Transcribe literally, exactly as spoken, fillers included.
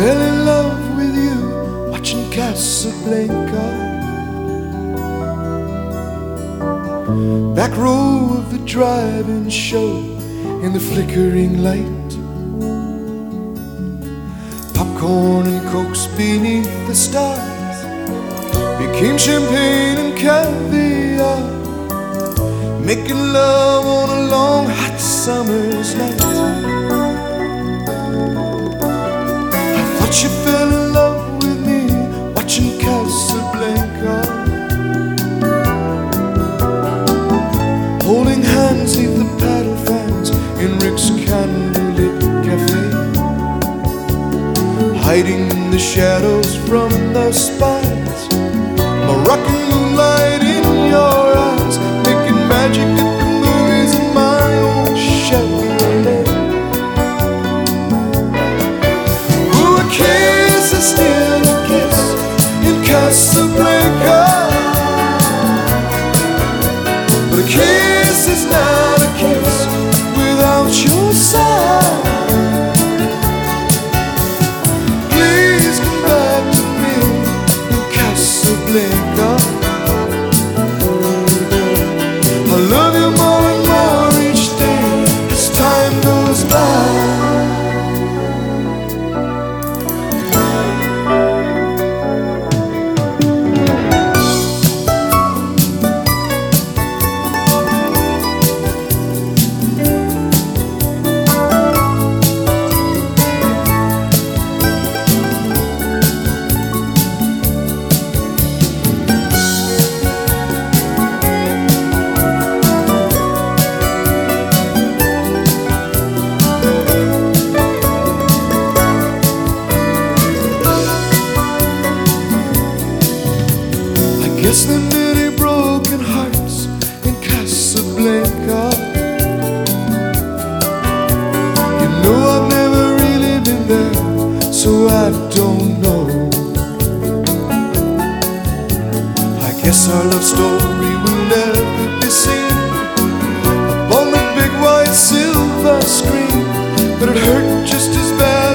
fell in love with you watching Casablanca. Back row of the drive-in show in the flickering light. Popcorn and cokes beneath the stars became champagne and caviar, making love on a long hot summer's night. I thought you fell in love with me watching Casablanca, holding hands neath the paddle fans in Rick's candlelit cafe, hiding in the shadows from the spies, Moroccan moonlight in your eyes, making magic at the movies in my own Chevrolet. Ooh, a kiss is still a kiss in Casablanca, but a kiss is not a kiss without your side. Please come back to me in Casablanca. I love you more and more each day as time goes by. Guess there are many broken hearts in Casablanca. You know I've never really been there, so I don't know. I guess our love story will never be seen upon the big white silver screen, but it hurt just as bad